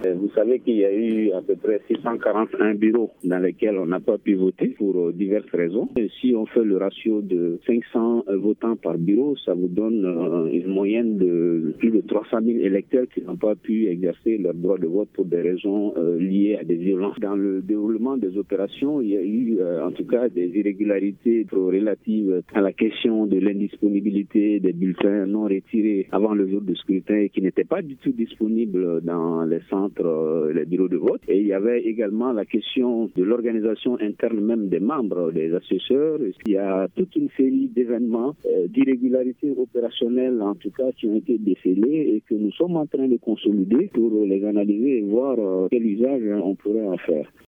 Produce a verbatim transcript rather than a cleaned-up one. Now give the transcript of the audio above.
Vous savez qu'il y a eu à peu près six cent quarante-un bureaux dans lesquels on n'a pas pu voter pour diverses raisons. Et si on fait le ratio de cinq cents votants par bureau, ça vous donne une moyenne de plus de trois cent mille électeurs qui n'ont pas pu exercer leur droit de vote pour des raisons liées à des violences. Dans le déroulement des opérations, il y a eu en tout cas des irrégularités relatives à la question de l'indisponibilité des bulletins non retirés avant le jour du scrutin et qui n'étaient pas du tout disponibles dans les centres, les bureaux de vote. Et il y avait également la question de l'organisation interne même des membres, des assesseurs. Il y a toute une série d'événements, euh, d'irrégularités opérationnelles en tout cas qui ont été décelés et que nous sommes en train de consolider pour les analyser et voir euh, quel usage on pourrait en faire.